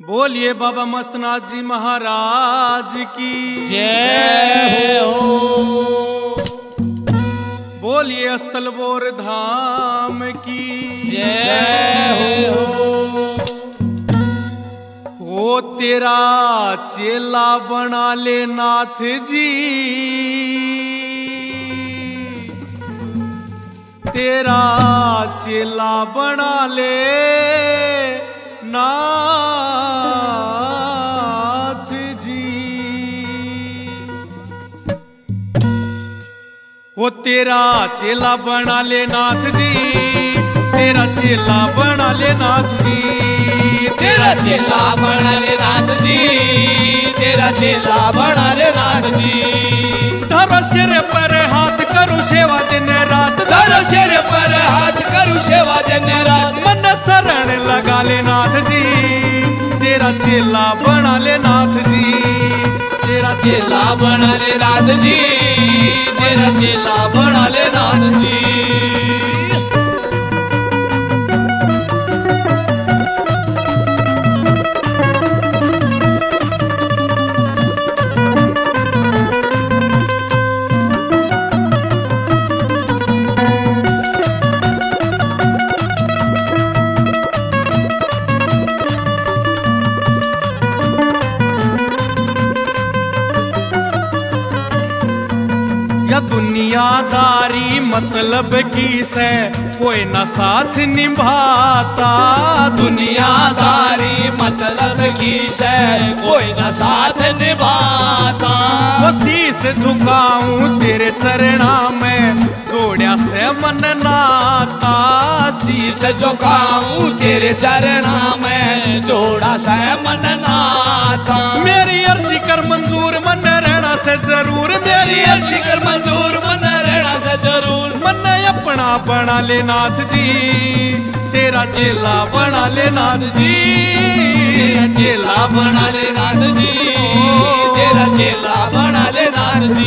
बोलिए बाबा मस्तनाथ जी महाराज की जय हो। बोलिए अस्तलबोर धाम की जय हो। ओ तेरा चेला बना ले नाथ जी, तेरा चेला बना ले नाथ जी। वो तेरा चेला बना ले नाथ जी, तेरा चेला बना ले नाथ जी, तेरा चेला बना ले नाथ जी, तेरा चेला बना ले नाथ जी। धरो सिर पर हाथ करूं सेवा दिन रात, धरो सिर पर हाथ करूं सेवा दिन रात। मन शरण लगा ले नाथ जी, तेरा चेला बना ले नाथ जी, तेरा चेला बना ले नाथ जी, तेरा चेला बना ले नाथ जी। या दुनियादारी मतलब की से कोई ना साथ निभाता, दुनियादारी मतलब की से कोई न साथ निभाता। वो शीस झुकाऊं तेरे चरणा में, जोड़िया से मन नाता। शीस झुकाऊं तेरे चरणा में, जोड़ा से मन नाता। मेरी अर्जी कर मंजूर, मन रहना से जरूर, मेरी अर्जी कर मंजूर, मन रहना से जरूर। मन अपना बना ले नाथ जी, तेरा चेला बना ले नाथ जी, तेरा चेला बना ले नाथ जी, तेरा चेला बना ले नाथ जी।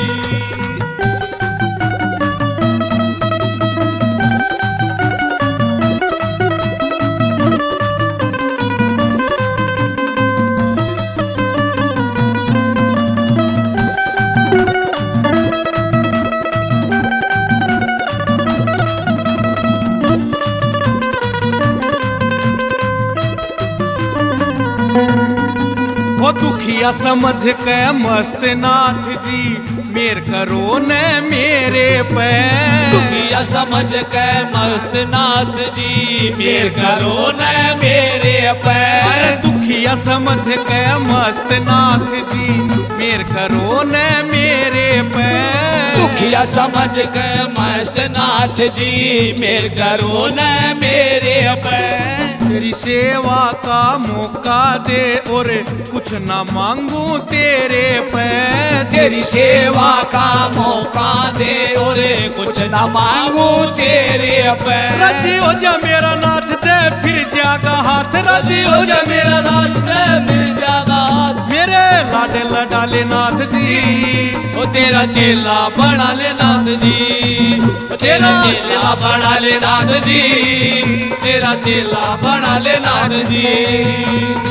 वो दुखिया समझ के मस्त नाथ जी, मेर करो न मेरे पे। दुखिया समझ के मस्त नाथ जी, मेर करो न मेरे पे। दुखिया समझ के मस्त नाथ जी, मेर करो न मेरे पे। दुखिया समझ के मस्त नाथ जी, मेर करो न मेरे पे। तेरी सेवा का मौका दे और कुछ ना मांगू तेरे पे। तेरी सेवा का मौका दे और कुछ ना मांगू तेरे पे। राजी हो जा मेरा नाथ जय फिर जागा हाथ, राजी हो जा मेरा नाथ जय फिर जागा हाथ। मेरे लाडे लडाले नाथ जी, ओ तेरा चेला बना ले नाथ जी, तेरा चेला बना ले नाथ जी, तेरा चेला बना ले नाथ जी।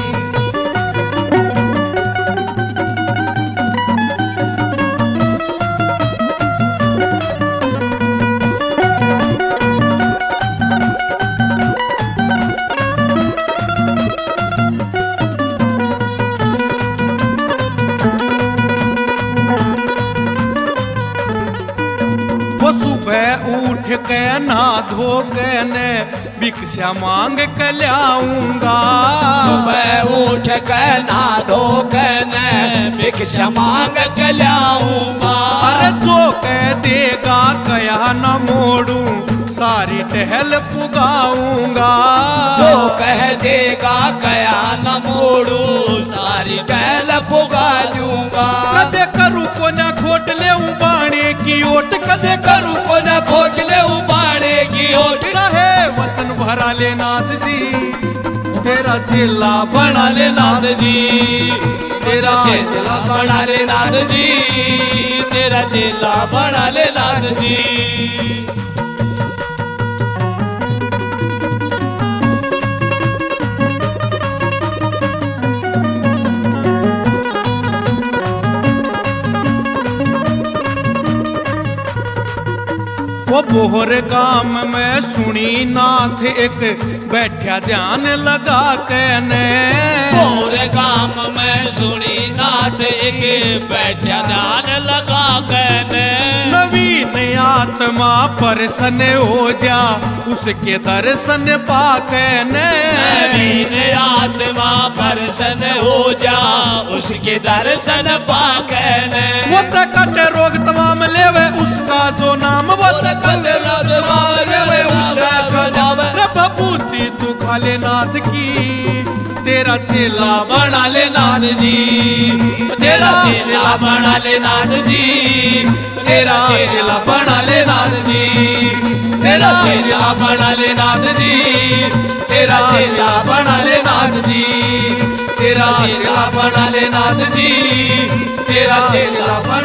वो सुबह उठ के ना धो के ने भिक्षा मांग के लाऊंगा। सुबह उठ के ना धो के ने भिक्षा मांग के लाऊंगा। अरे जो कह देगा कया न मोड़ू, सारी टहल पुगाऊंगा। जो कह देगा कया न मोड़ू, सारी टहल पुगा दूंगा। कदे करू को न खोट ले बाणे की ओट, कदे करूं को न खोट ले बाणे की ओट। चाहे वचन भरा ले नाथ जी, तेरा चेला बना ले नाथ जी, तेरा चेला बना ले नाथ जी, तेरा चेला बना ले नाथ जी। बोहर गाम में सुनी नाथ एक बैठा ध्यान लगा के ने। बोहर गाम में सुनी नाथ एक बैठा ध्यान लगा के ने। नवीन आत्मा प्रसन्न हो जा उसके दर्शन पाके ने। नवीन आत्मा प्रसन्न हो जा उसके दर्शन पाके ने। वो कट रोग तमाम लेवे उसका जो नाम, वो कट रोग तमाम लेवे उसका जो नाम। प्रभुति तू खाले नाथ की तेरा चेला बना ले नाथ जी, तेरा चेला बना ले नाथ जी, तेरा चेला बना ले नाथ जी, तेरा चेला बना ले नाथ जी, तेरा चेला बना ले नाथ जी, तेरा चेला बना ले नाथ जी, तेरा चेला